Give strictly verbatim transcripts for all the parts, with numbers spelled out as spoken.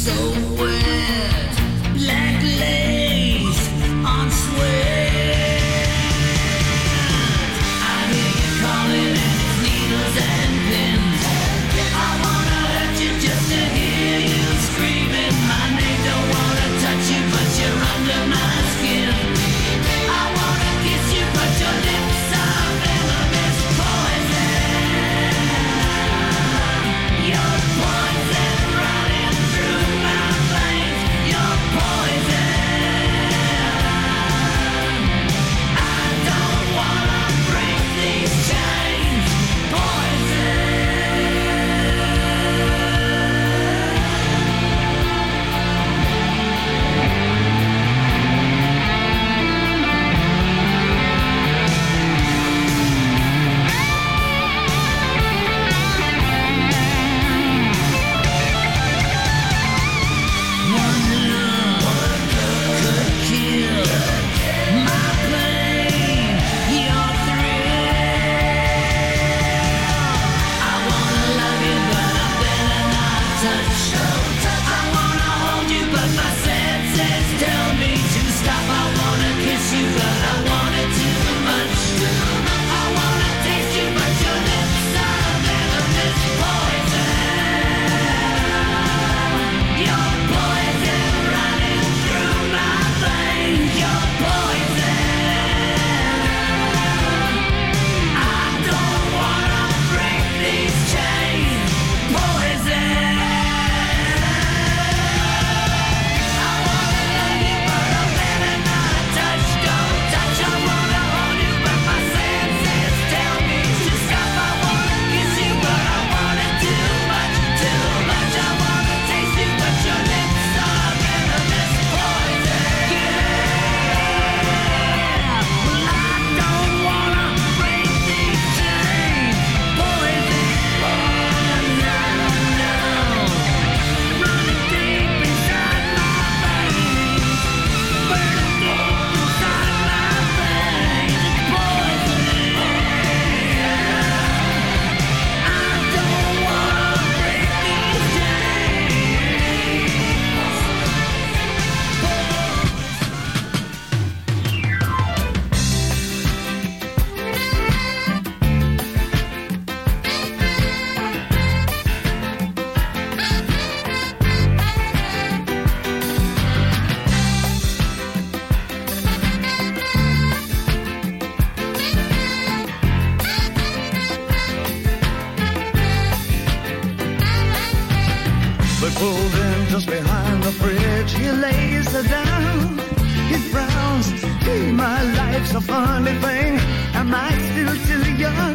pulled in just behind the bridge. He lays her down, he frowns. Hey, my life's a funny thing. Am I still too young?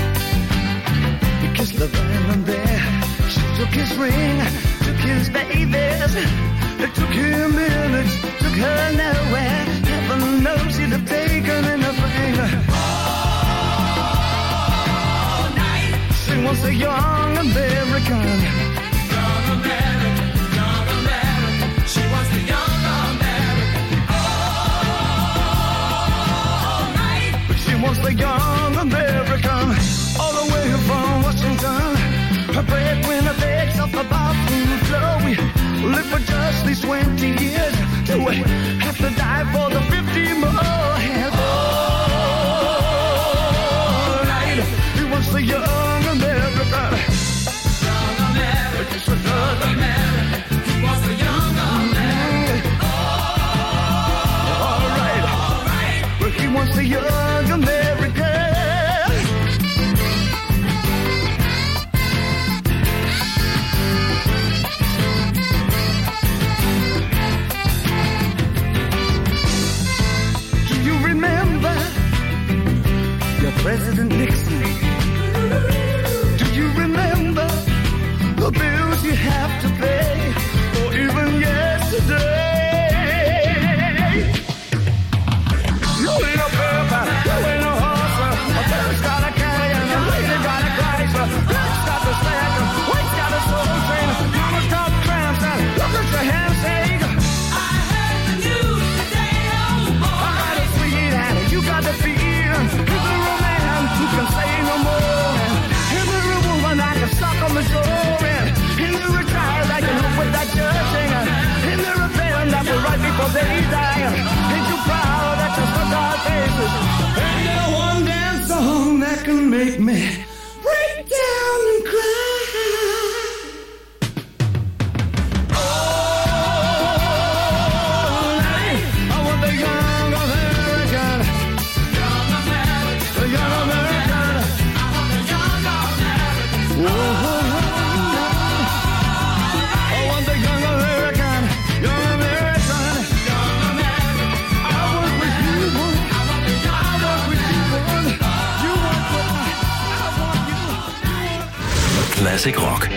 He kissed the venom there. She took his ring, took his babies. It took him minutes, took her nowhere. Heaven knows he'd have taken anything. All night. She was a young American. Young American, young American. She was the young American. All night. She was the young American. All the way from Washington. Her breadwinner begs off the bathroom floor. We live for just these twenty years. Do we have to die for the fifty more? All right. He was the young American. Young American. Classic Rock.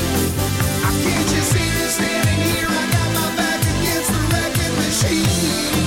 Can't you see me standing here? I got my back against the wrecking machine.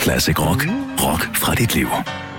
Classic Rock. Rock fra dit liv.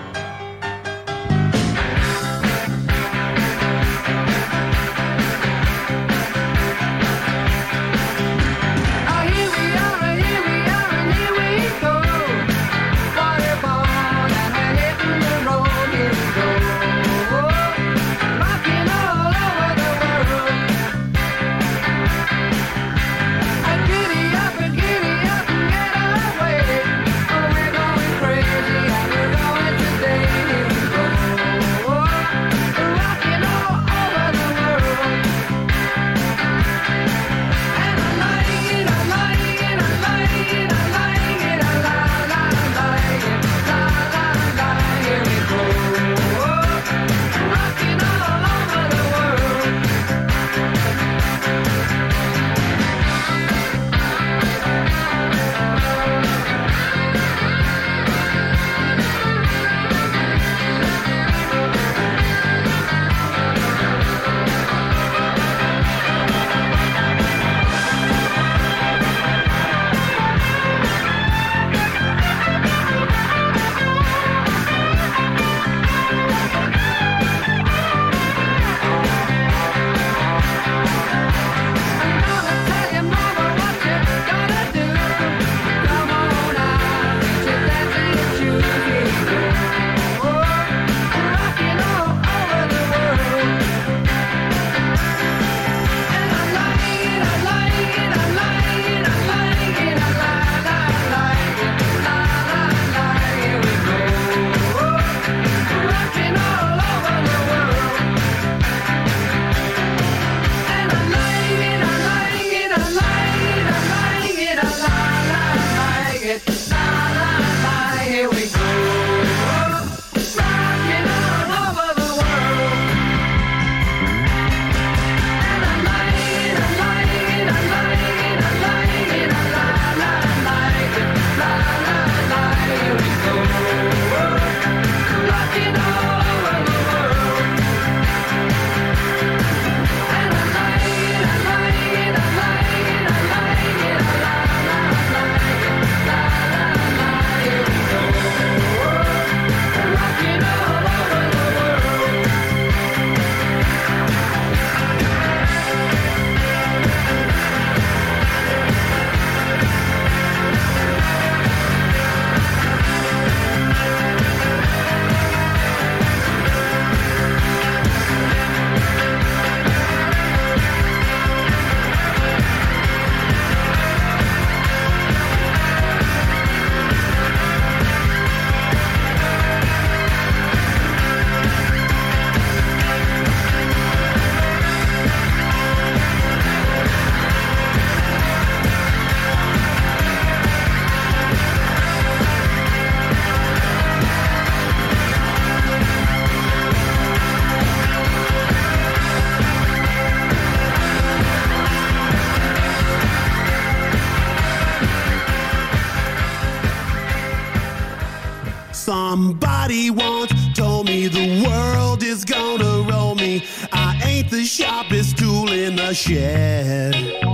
Somebody once told me the world is gonna roll me. I ain't the sharpest tool in the shed.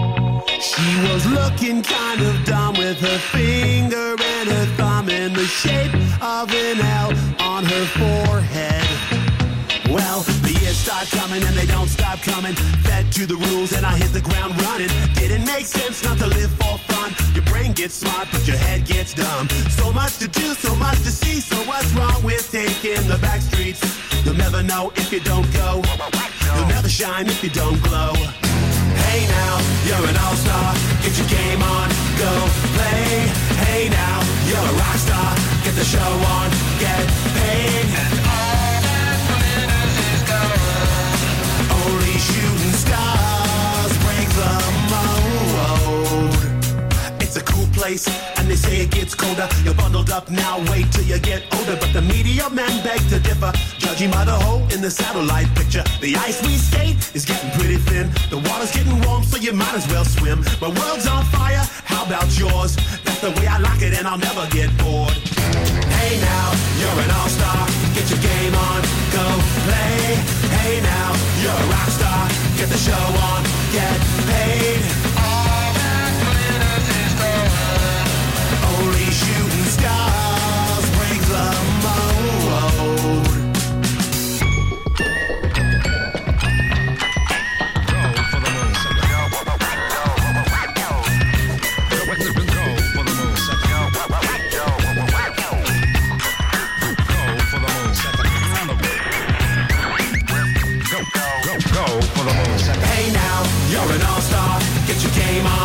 She was looking kind of dumb with her finger and her thumb in the shape of an L on her forehead. Well, the years start coming and they don't stop coming. Fed to the rules and I hit the ground running. Didn't make sense not to live for fun. Your brain gets smart but your head gets dumb. So much to do, so much to see. So what's wrong with taking the back streets? You'll never know if you don't go. You'll never shine if you don't glow. Hey now, you're an all-star. Get your game on, go play. Hey now, you're a rock star. Get the show on, get paid. And all that glitters is gold. Only shooting stars break the mold. It's a cool place, and they say it gets colder. You're bundled up now, wait till you get older. But the media men beg to differ, judging by the hole in the satellite picture. The ice we skate is getting pretty thin. The water's getting warm, so you might as well swim. My world's on fire, how about yours? That's the way I like it, and I'll never get bored. Hey now, you're an all-star. Get your game on, go play. Hey now, you're a rock star. Get the show on, get paid. All that glitters is gold. Only shooting stars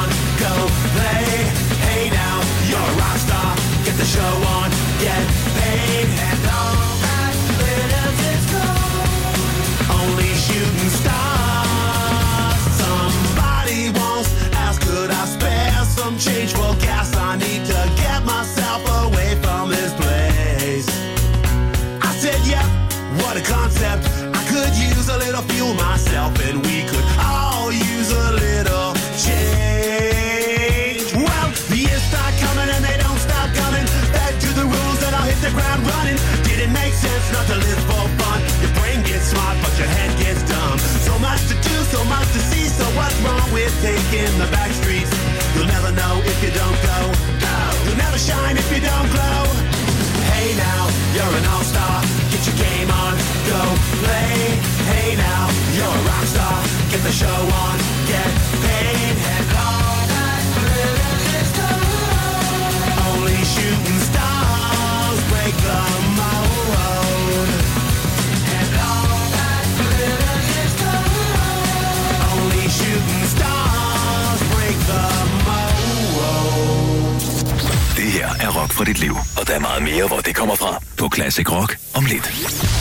on, go play. Hey now, you're a rock star. Get the show on, get paid. And all that glitters is gold. Only shooting stars. Somebody once asked, could I spare some change for gas? I need to get myself away from this place. I said, yeah, what a concept. I could use a little fuel myself, and we could all use a little change. Well, the years start coming and they don't stop coming. Back to the rules and I'll hit the ground running. Did it make sense not to live for fun? Your brain gets smart but your head gets dumb. So much to do, so much to see. So what's wrong with taking the back streets? You'll never know if you don't go. You'll never shine if you don't glow. Hey now, you're an all-star. Get your game on, go play. Hey now, you're a rock star. Get the show on, get paid. And all that glitters is gold. Only shooting stars break the mold. And all that glitters is gold. Only shooting stars break the mold. Det her er rock fra dit liv, og der er meget mere, hvor det kommer fra på Classic Rock om lidt.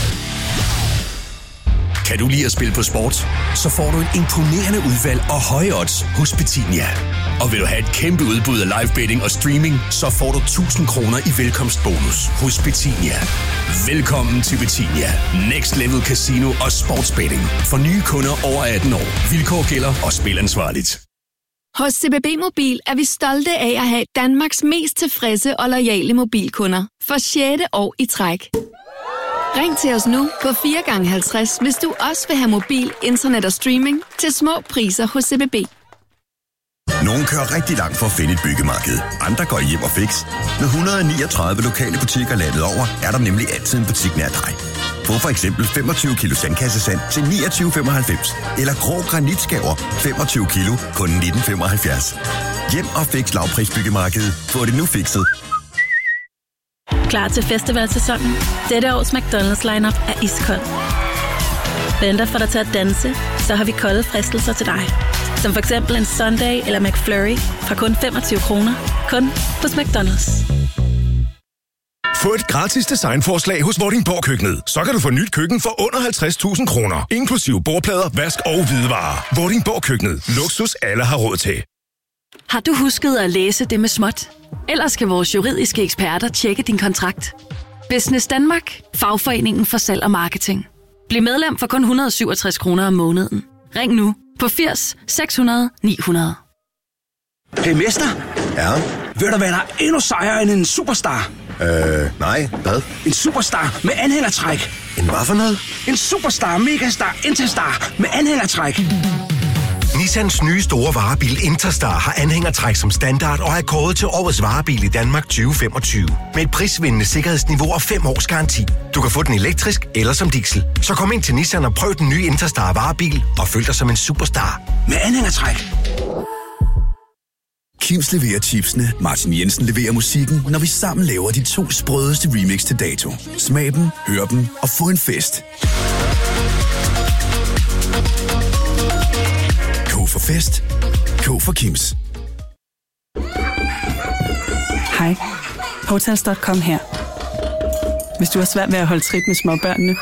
Kan du lide at spille på sport? Så får du et imponerende udvalg og høje odds hos Betinia. Og vil du have et kæmpe udbud af live betting og streaming, så får du tusind kroner i velkomstbonus hos Betinia. Velkommen til Betinia. Next Level Casino og sportsbetting. For nye kunder over atten år. Vilkår gælder og spil ansvarligt. Hos C B B Mobil er vi stolte af at have Danmarks mest tilfredse og loyale mobilkunder for sjette år i træk. Ring til os nu på fire gange halvtreds, hvis du også vil have mobil, internet og streaming til små priser hos C B B. Nogle kører rigtig langt for at finde et byggemarked. Andre går hjem og fix. Med et hundrede og niogtredive lokale butikker landet over, er der nemlig altid en butik nær dig. Få for eksempel femogtyve kilo sandkassesand til niogtyve femoghalvfems. Eller grå granitskaver femogtyve kilo kun nitten femoghalvfjerds. Hjem og fix lavprisbyggemarkedet. Få det nu fikset. Klar til festivalsæsonen? Dette års McDonald's lineup er iskold. Venter for dig til at danse, så har vi kolde fristelser til dig. Som for eksempel en Sunday eller McFlurry fra kun femogtyve kroner. Kun hos McDonald's. Få et gratis designforslag hos Vordingborg Køkkenet. Så kan du få nyt køkken for under halvtreds tusind kroner. Inklusiv bordplader, vask og hvidevarer. Vordingborg Køkkenet. Luksus alle har råd til. Har du husket at læse det med småt? Ellers skal vores juridiske eksperter tjekke din kontrakt. Business Danmark. Fagforeningen for salg og marketing. Bliv medlem for kun et hundrede og syvogtres kroner om måneden. Ring nu på firs seks hundrede ni hundrede. Hey mester. Ja? Ved du hvad, der er endnu sejere end en superstar? Øh, nej. Hvad? En superstar med anhængertræk. En hvad for noget? En superstar, megastar, interstar med anhængertræk. Nissans nye store varebil Interstar har anhængertræk som standard og er kåret til årets varebil i Danmark tyve femogtyve. Med et prisvindende sikkerhedsniveau og fem års garanti. Du kan få den elektrisk eller som diesel. Så kom ind til Nissan og prøv den nye Interstar varebil og føl dig som en superstar. Med anhængertræk. Kims leverer chipsene, Martin Jensen leverer musikken, når vi sammen laver de to sprødeste remix til dato. Smag dem, hør dem og få en fest. K for fest. K for Kims. Hej. Hotels punktum com her. Hvis du har svært ved at holde trit med småbørnene,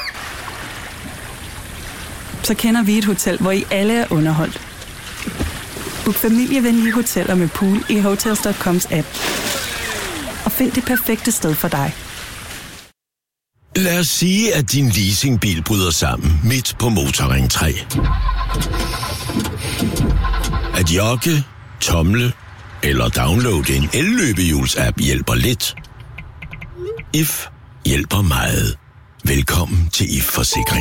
så kender vi et hotel, hvor I alle er underholdt. Book familievenlige hoteller med pool i Hotels punktum coms app. Og find det perfekte sted for dig. Lad os sige, at din leasingbil bryder sammen midt på Motorring tre. At jogge, tomle eller downloade en elløbehjuls-app hjælper lidt. If hjælper meget. Velkommen til If Forsikring.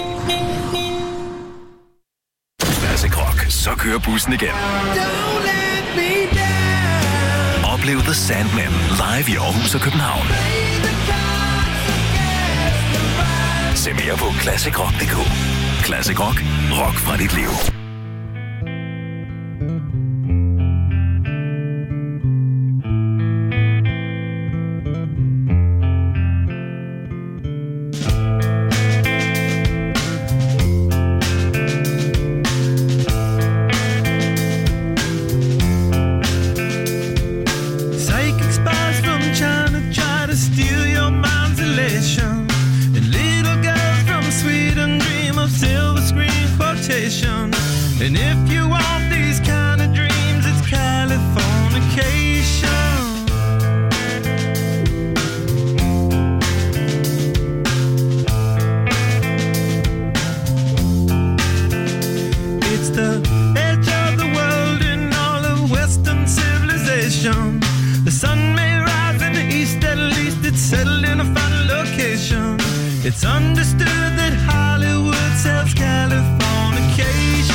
Classic Rock, så kører bussen igen. Oplev The Sandman live i Aarhus og København. Se mere på classic rock punktum d k. Classic Rock. Rock fra dit liv. The sun may rise in the east, at least it's settled in a final location. It's understood that Hollywood sells Californication.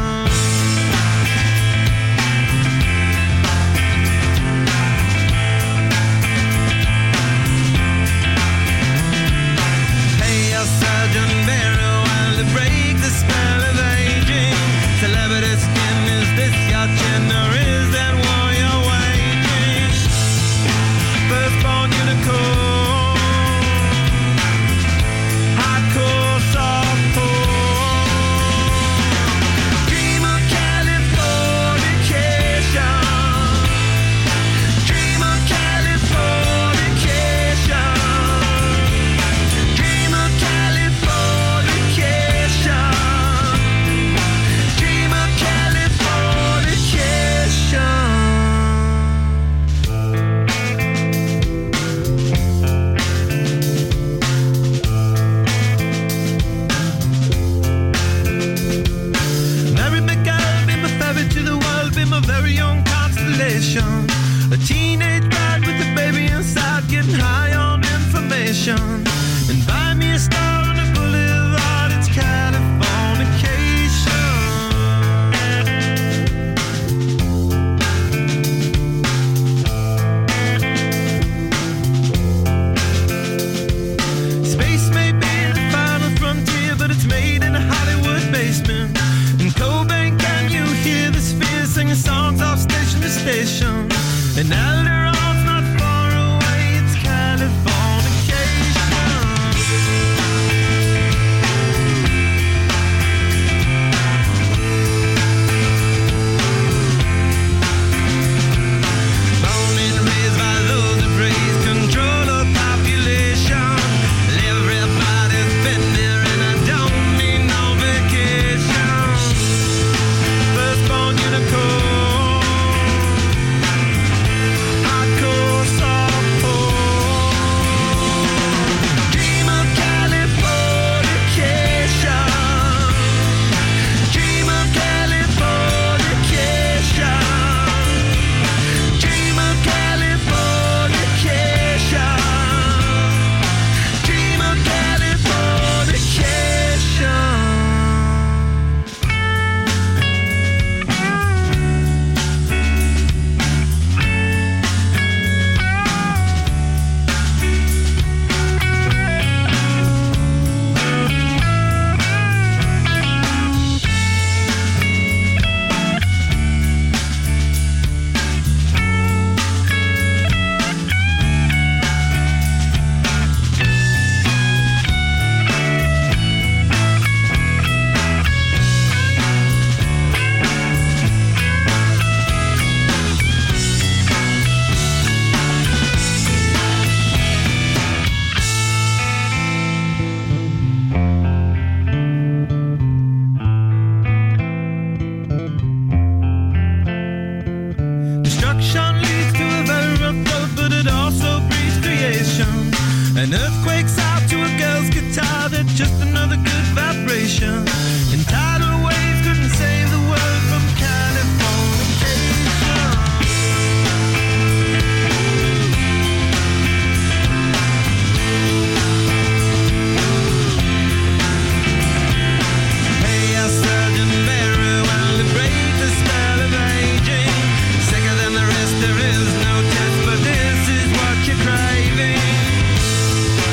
Hey, your Sergeant Barrow, while to break the spell of aging. Celebrity skin, is this your chin or is that war you're waging? Firstborn unicorn, hardcore softcore. Dream of Californication. Dream of Californication. Dream of Californication. Dream of Californication. Mary McGill, be my ferry to the world, be my very own constellation. A teenage bride with a baby inside, getting high on information. And buy me a star on the boulevard, it's Californication. Space may be the final frontier, but it's made in a Hollywood basement. In Cobain, can you hear the spheres singing songs off station to station? And Alderon's not far away, it's Californication. Born and raised by those that praise control of population. Everybody's been there and I don't need no vacation. Firstborn unicorn, hardcore softcore. Dream of Californication. Dream of Californication. Dream of Californication. Dream of Californication. Destruction leads to a very rough road, but it also breeds creation. An earthquake's out to a girl's guitar, that's just another good vibration. And tidal waves couldn't save the world from Californication. Hey, your Sergeant Barrow, while to break the spell of aging. Sicker than the rest, there is no test, but this is what you're craving.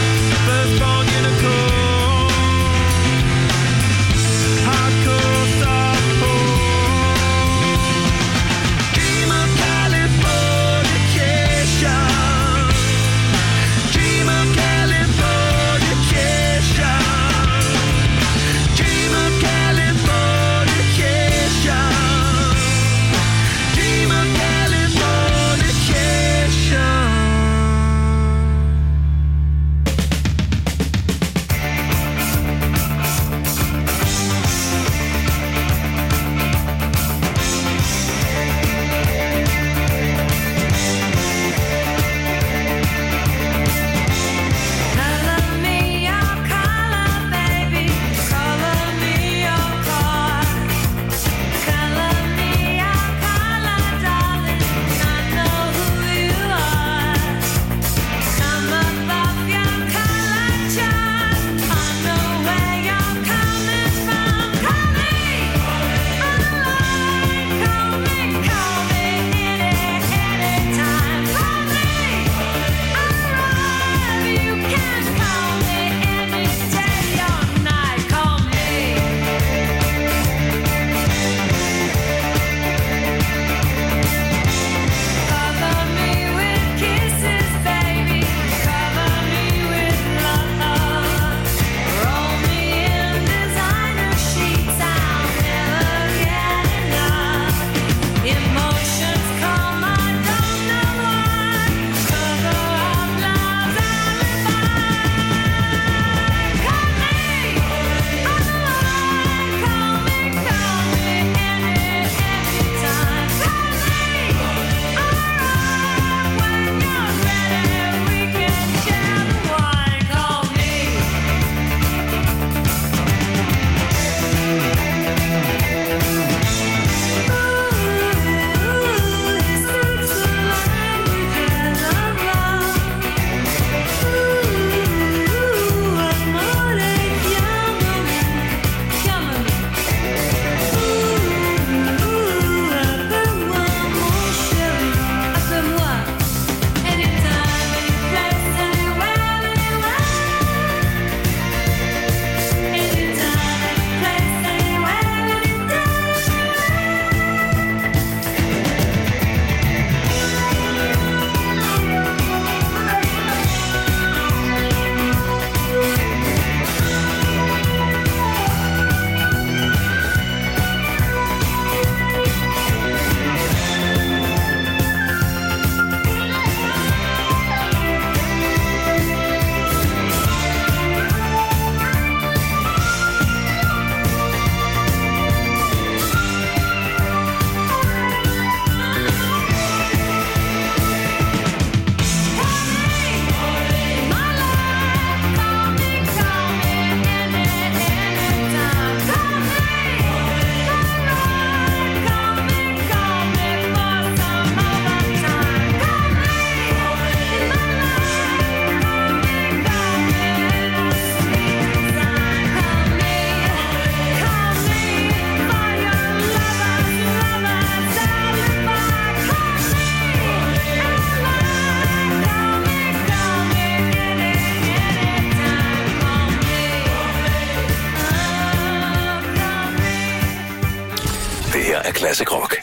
Classic Rock.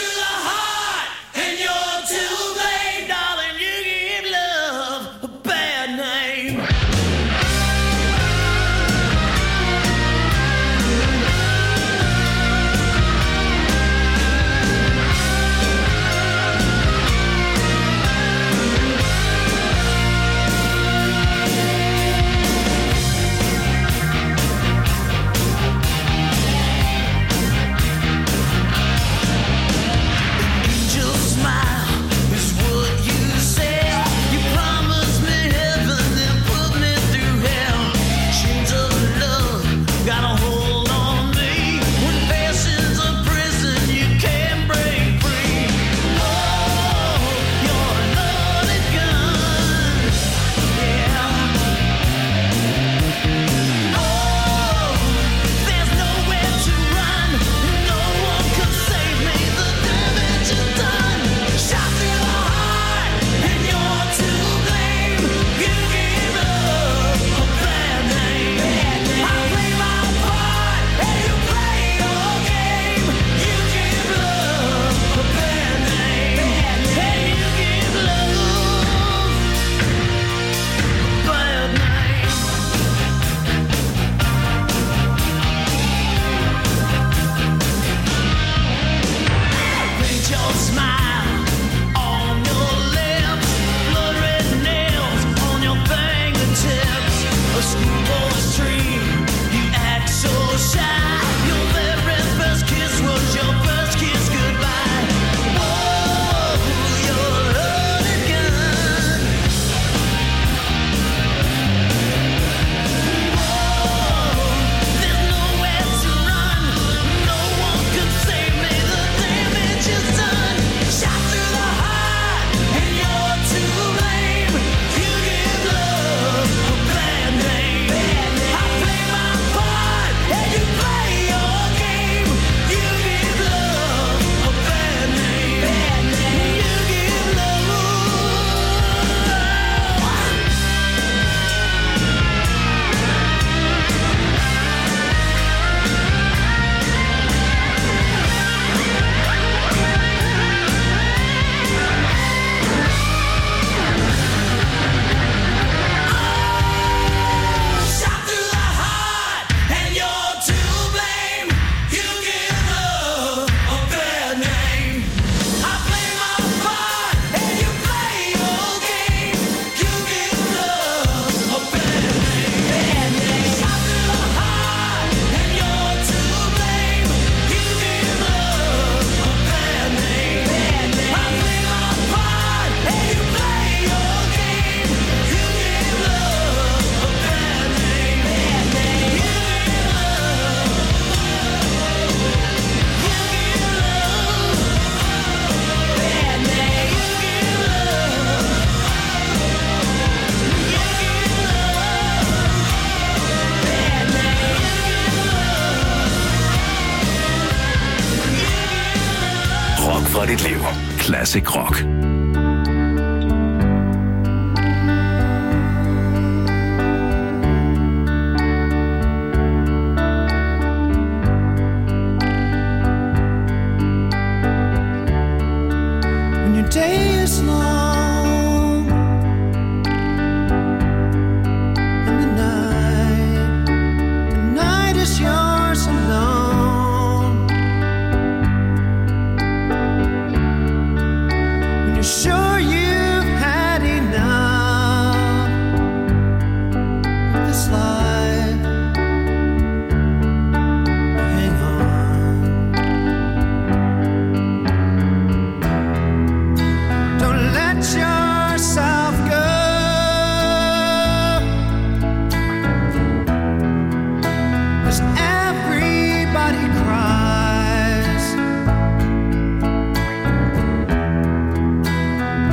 Fra dit liv. Classic Rock. When your day is long and the night, the night is yours alone. When you're sure you've had enough of this life, hang on. Don't let yourself go. 'Cause everybody cries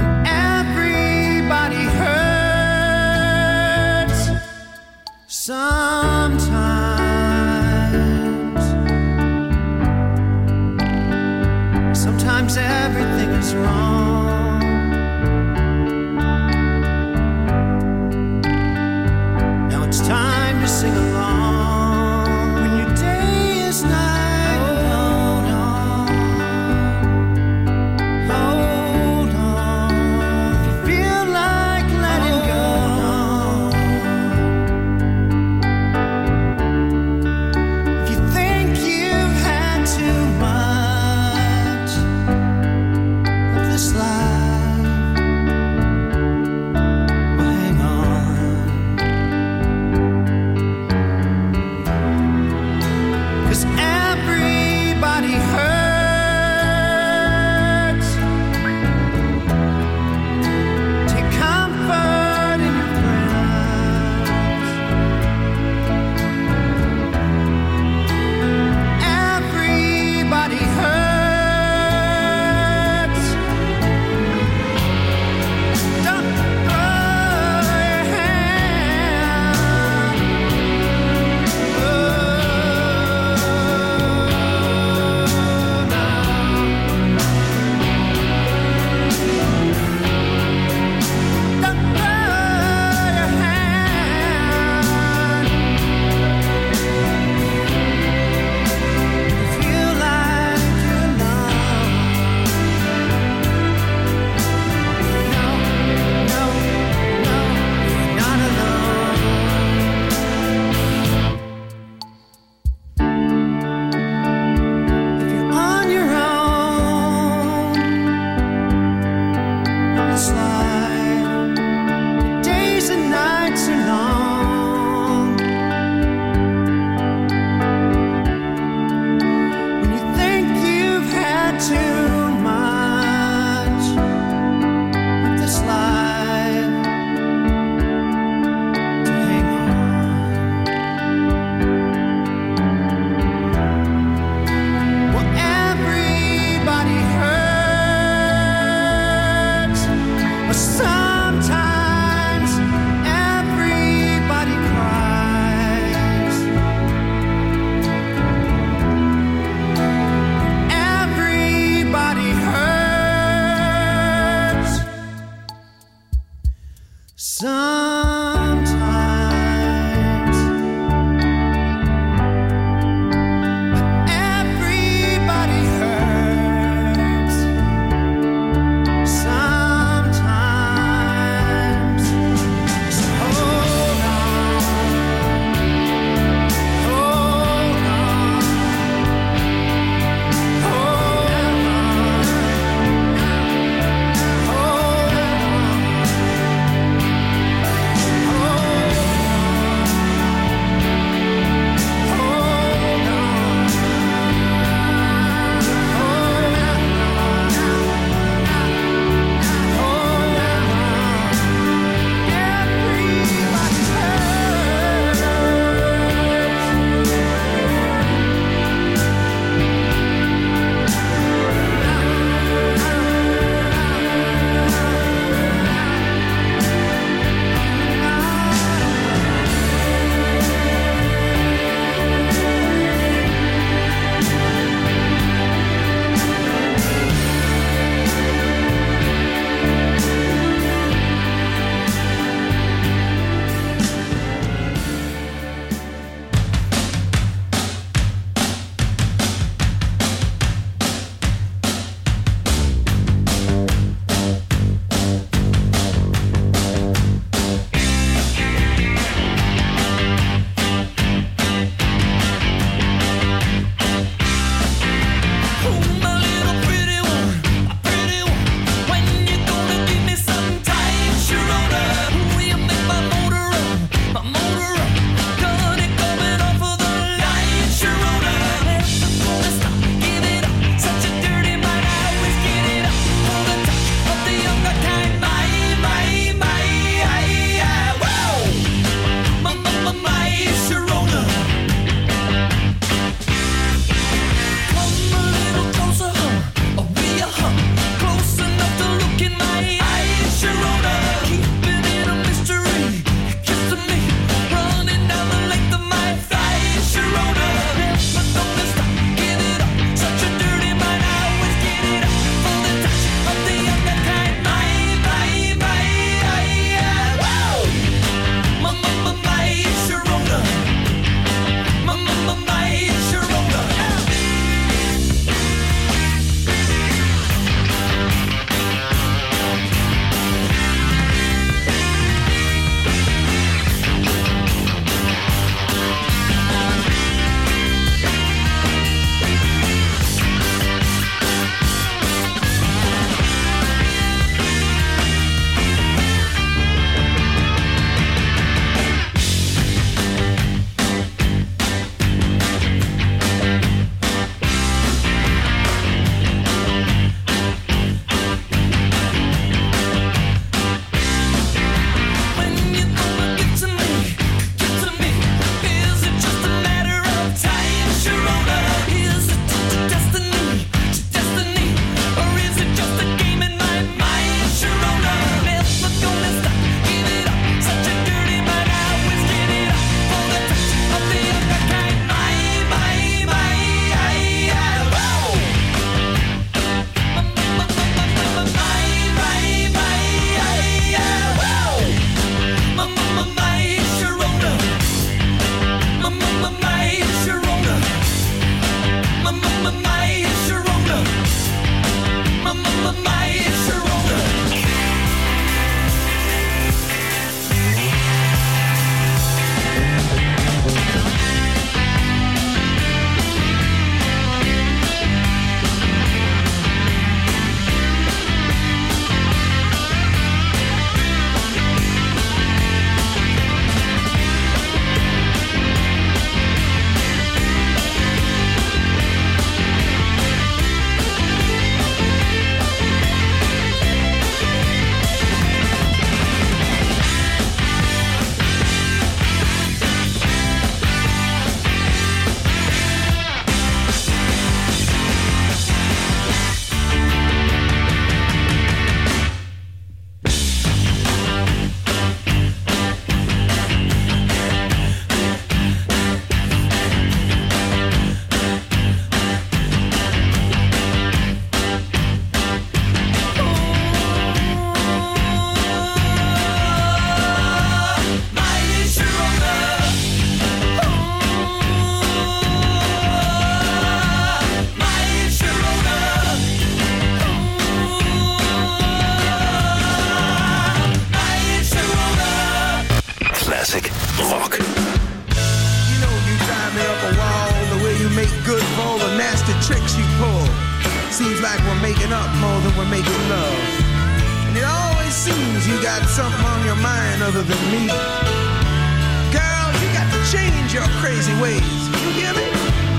rock. You know you drive me up a wall the way you make good for all the nasty tricks you pull. Seems like we're making up more than we're making love. And it always seems you got something on your mind other than me. Girl, you got to change your crazy ways. You hear me?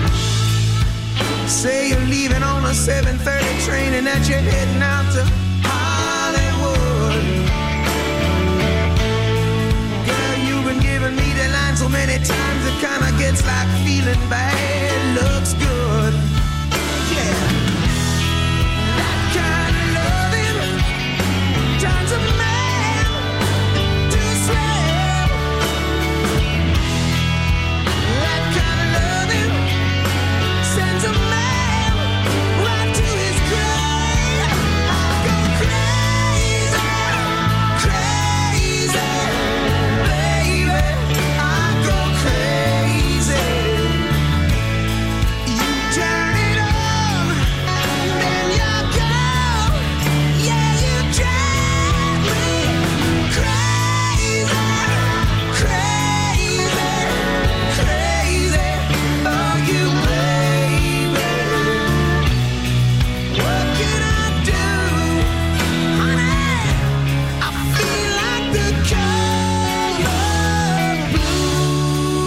Say you're leaving on a seven thirty train and that you're heading out to Hollywood. Girl, you've been giving me the line so many times it kinda gets like feeling bad looks good. Yeah. That kind of loving turns a man to a slave. That kind of loving sends a man right to his grave. I go crazy, crazy, baby. I go crazy. You turn it on, then you go. Yeah, you drive me crazy, crazy, crazy. Oh, you baby. What can I do, honey? I feel like the color blue.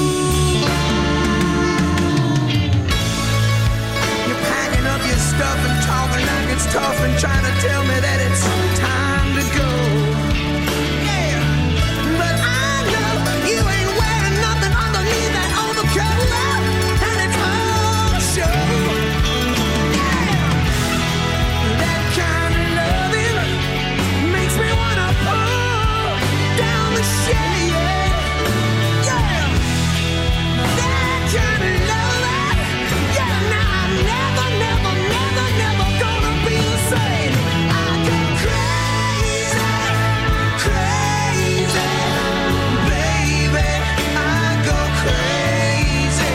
You're packing up your stuff and talking like it's tough and trying to tell me that it's time to go. Yeah, but I know you ain't wearing nothing underneath that overcoat, and it's all show. That kind of loving makes me wanna pull down the shade. Yeah, that kind of loving. Yeah, now I'm never, never, never, never gonna be the same. I go crazy, crazy, baby. I go crazy.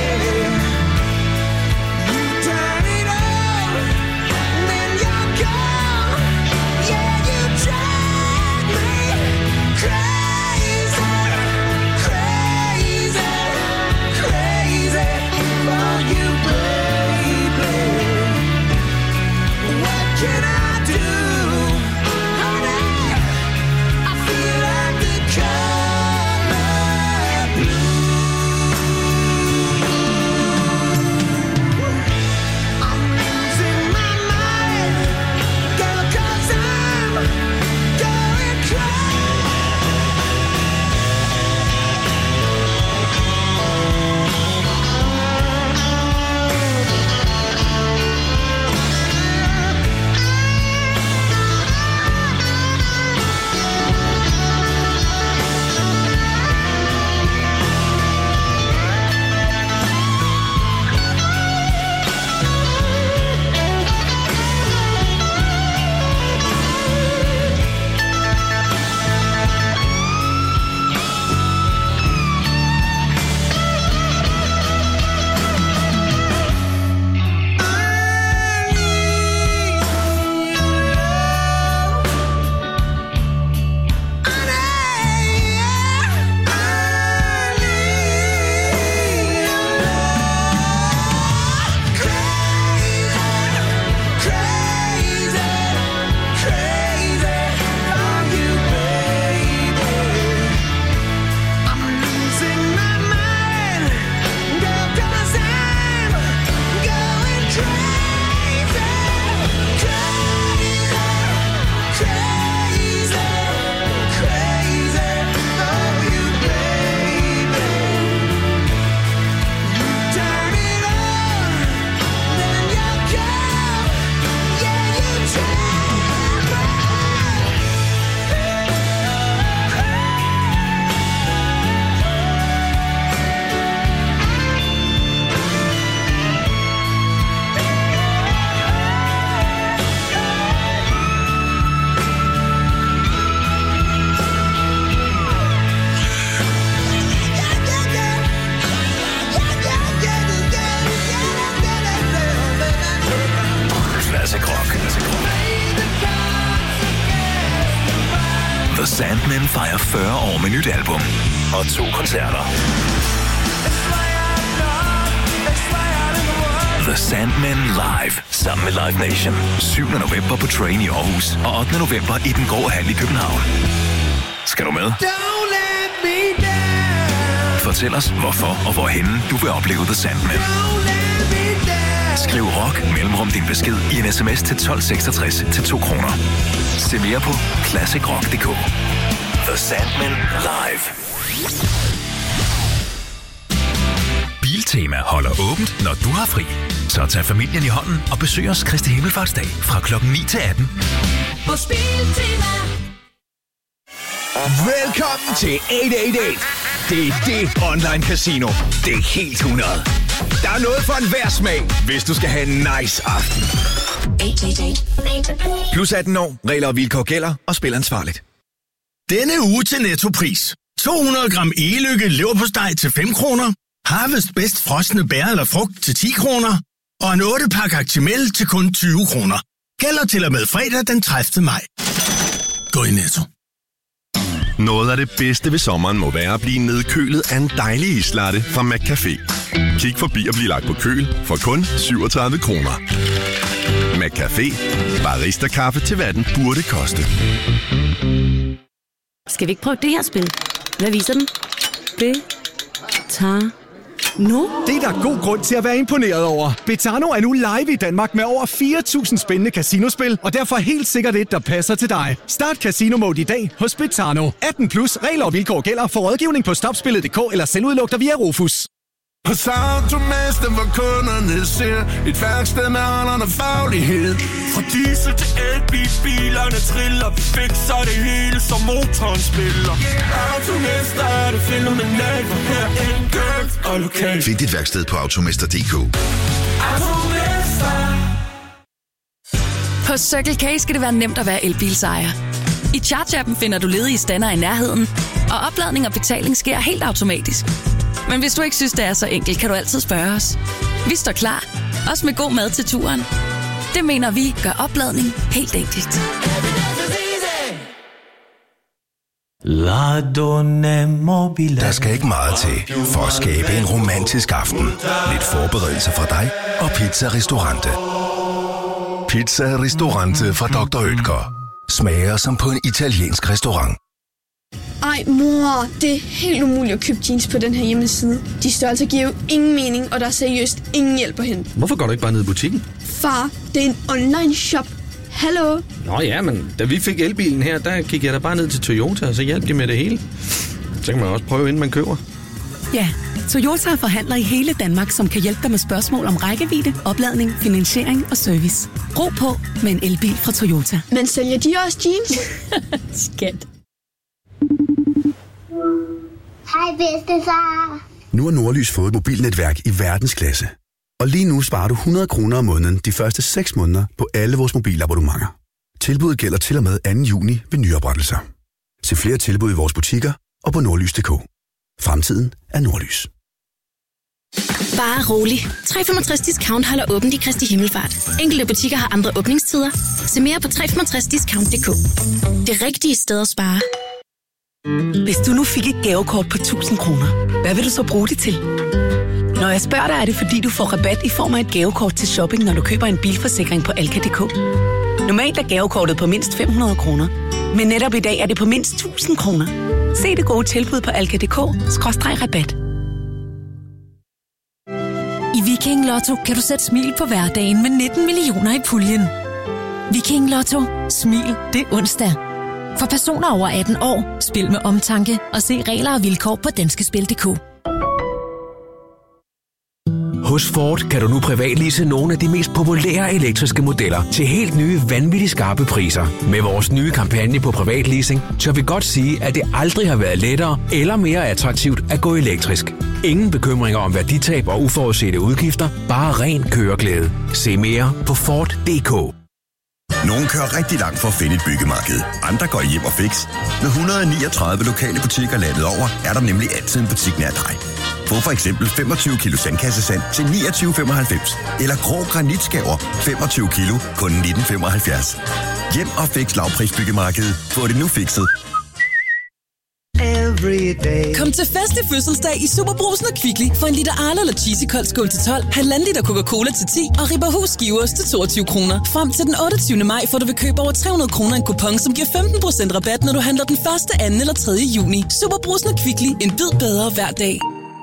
You turn it on, then you're gone. Yeah, you drive me crazy, crazy, crazy for you, baby. What can I do, honey? I feel like the color blue. I'm losing my mind, girl, 'cause I'm going crazy. The Sandmen fejrer fyrre år med nyt album. og to koncerter. The Sandmen Live sammen med Live Nation. syvende november på Train i Aarhus og ottende november i Den Grå Hal i København. Skal du med? Don't let me down. Fortæl os, hvorfor og hvorhenne du vil opleve The Sandmen. Skriv rock mellemrum din besked i en sms til tolv seksogtres til to kroner. Se mere på classic rock punktum d k. The Sandmen Live. Biltema holder åbent, når du har fri. Så tag familien i hånden og besøg os Kristi Himmelfartsdag fra klokken ni til atten. Hos Biltema. Velkommen til otte otte otte. Det er det online casino. Det er helt hundrede. Der er noget for enhver smag, hvis du skal have en nice aften. Plus atten år, regler og vilkår gælder, og spil ansvarligt. Denne uge til Nettopris. to hundrede gram e-lykke leverpostej til fem kroner. Harvest bedst frosne bær eller frugt til ti kroner. Og en otte pakke Actimel til kun tyve kroner. Gælder til og med fredag den tredivte maj. Gå i Netto. Noget af det bedste ved sommeren må være at blive nedkølet af en dejlig islatte fra McCafé. Kig forbi og bliv lagt på køl for kun syvogtredive kroner. McCafé. Barista-kaffe til hvad den burde koste. Skal vi ikke prøve det her spil? Hvad viser den? Det tager nu. Det er der god grund til at være imponeret over. Betano er nu live i Danmark med over fire tusind spændende casinospil, og derfor helt sikkert et, der passer til dig. Start Casino Mode i dag hos Betano. atten plus, regler og vilkår gælder. For rådgivning på stopspillet punktum d k eller selvudluk dig via Rufus. Hos Automester, hvor kunderne ser et værksted med holderne faglighed. Fra diesel til elbil, bilerne triller, vi fikser det hele, som motoren spiller. Automester er det fænomenalt, for her enkelt og lokalt. Find dit værksted på automester punktum d k. Automester. På Circle K skal det være nemt at være elbilsejer. I Charge-appen finder du ledige stander i nærheden, og opladning og betaling sker helt automatisk. Men hvis du ikke synes, det er så enkelt, kan du altid spørge os. Vi står klar, også med god mad til turen. Det mener vi gør opladning helt enkelt. Der skal ikke meget til for at skabe en romantisk aften. Lidt forberedelse fra dig og Pizza Ristorante. Pizza Ristorante fra doktor Oetker. Smager som på en italiensk restaurant. Ej, mor, det er helt umuligt at købe jeans på den her hjemmeside. De størrelser giver jo ingen mening, og der er seriøst ingen hjælp at hente. Hvorfor går du ikke bare ned i butikken? Far, det er en online shop. Hallo? Nå ja, men da vi fik elbilen her, der gik jeg da bare ned til Toyota, og så hjalp de med det hele. Så kan man også prøve, inden man køber. Ja, Toyota er forhandler i hele Danmark, som kan hjælpe dig med spørgsmål om rækkevidde, opladning, finansiering og service. Ro på med en elbil fra Toyota. Men sælger de også jeans? Skat. Hej bedstefar. Nu har Nordlys fået et mobilnetværk i verdensklasse. Og lige nu sparer du hundrede kroner om måneden de første seks måneder på alle vores mobilabonnementer. Tilbuddet gælder til og med anden juni ved nyoprettelser. Se flere tilbud i vores butikker og på nordlys punktum d k. Fremtiden er Nordlys. Bare rolig. tre komma femogtres discount holder åbent i Kristi Himmelfart. Enkelte butikker har andre åbningstider. Se mere på tre komma femogtres discount punktum d k. Det rigtige sted at spare. Hvis du nu fik et gavekort på tusind kroner, hvad vil du så bruge det til? Når jeg spørger dig, er det fordi, du får rabat i form af et gavekort til shopping, når du køber en bilforsikring på Alka punktum d k. Normalt er gavekortet på mindst fem hundrede kroner, men netop i dag er det på mindst tusind kroner. Se det gode tilbud på alka punktum d k skråstreg rabat. I Viking Lotto kan du sætte smil på hverdagen med nitten millioner i puljen. Viking Lotto. Smil det onsdag. For personer over atten år, spil med omtanke og se regler og vilkår på danskespil punktum d k. Hos Ford kan du nu privatlease nogle af de mest populære elektriske modeller til helt nye, vanvittigt skarpe priser. Med vores nye kampagne på privatleasing, tør vi godt sige, at det aldrig har været lettere eller mere attraktivt at gå elektrisk. Ingen bekymringer om værditab og uforudsete udgifter, bare ren køreglæde. Se mere på Ford punktum d k. Nogle kører rigtig langt for at finde et byggemarked. Andre går hjem og fix. Med et hundrede og niogtredive lokale butikker landet over, er der nemlig altid en butik nær dig. Få for eksempel femogtyve kilo sandkassesand til niogtyve femoghalvfems. Eller grå granitskaver femogtyve kilo kun nitten femoghalvfjerds. Hjem og fix lavprisbyggemarkedet. Få det nu fikset. Every day. Kom til fest i fødselsdag i Superbrusen og Kvickly for en liter Arla eller Cheesy Kold Skål til tolv, halvanden liter Coca-Cola til ti og Ribberhus skiveost til toogtyve kroner. Frem til den otteogtyvende maj får du ved køb over tre hundrede kroner en kupon, som giver femten procent rabat, når du handler den første, anden eller tredje juni. Superbrusen og Kvickly. En bid bedre hver dag.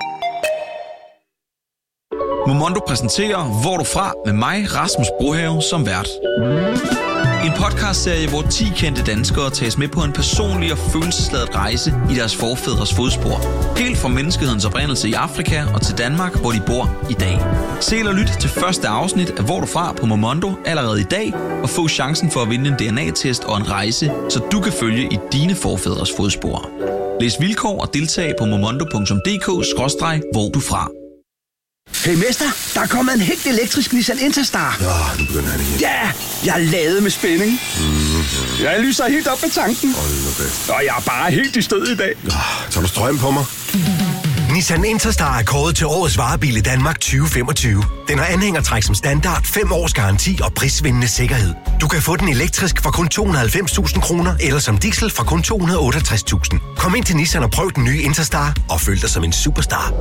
Momondo præsenterer Hvor du fra med mig, Rasmus Brohave, som vært. En podcastserie, hvor ti kendte danskere tages med på en personlig og følelsesladet rejse i deres forfædres fodspor. Helt fra menneskehedens oprindelse i Afrika og til Danmark, hvor de bor i dag. Se eller lyt til første afsnit af Hvor du fra på Momondo allerede i dag, og få chancen for at vinde en D N A-test og en rejse, så du kan følge i dine forfædres fodspor. Læs vilkår og deltag på momondo punktum d k skråstreg hvor du fra. Hey mester, der er kommet en helt elektrisk Nissan Interstar. Ja, nu begynder han igen. Ja, jeg er ladet med spænding. Mm-hmm. Jeg lyser helt op med tanken. Hold nu fast. Og jeg er bare helt i stød i dag. Ja, tager du strøm på mig? Nissan Interstar er kåret til årets varebil i Danmark tyve femogtyve. Den har anhængertræk som standard, fem års garanti og prisvindende sikkerhed. Du kan få den elektrisk for kun to hundrede og halvfems tusind kroner, eller som diesel for kun to hundrede og otteogtres tusind. Kom ind til Nissan og prøv den nye Interstar og føl dig som en superstar.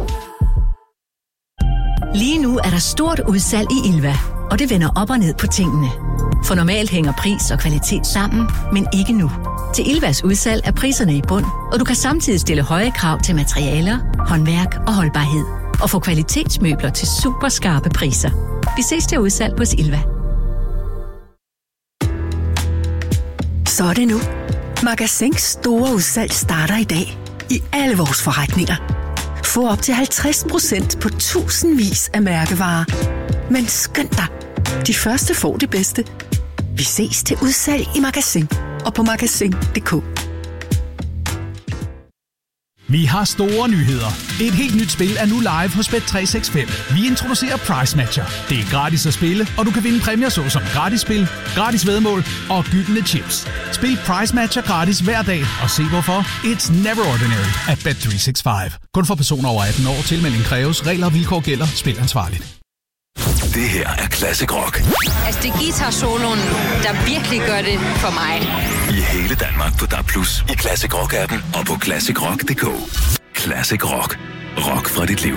Lige nu er der stort udsalg i Ilva, og det vender op og ned på tingene. For normalt hænger pris og kvalitet sammen, men ikke nu. Til Ilvas udsalg er priserne i bund, og du kan samtidig stille høje krav til materialer, håndværk og holdbarhed. Og få kvalitetsmøbler til super skarpe priser. Vi ses til udsalg hos Ilva. Så er det nu. Magasins store udsalg starter i dag. I alle vores forretninger. Få op til halvtreds procent på tusindvis af mærkevarer. Men skynd dig. De første får det bedste. Vi ses til udsalg i Magasin og på magasin punktum d k. Vi har store nyheder. Et helt nyt spil er nu live hos Bet tre seks fem. Vi introducerer Price Matcher. Det er gratis at spille, og du kan vinde præmier såsom gratis spil, gratis væddemål og gyldne chips. Spil Price Matcher gratis hver dag, og se hvorfor. It's never ordinary at Bet tre seks fem. Kun for personer over atten år. Tilmelding kræves. Regler og vilkår gælder. Spil ansvarligt. Det her er Classic Rock. Altså, det er guitar-soloen, der virkelig gør det for mig. I hele Danmark på D A B plus, i Classic Rock-appen og på classic rock punktum d k. Classic Rock. Rock fra dit liv.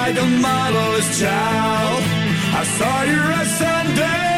like a motherless child. I saw you as Sunday.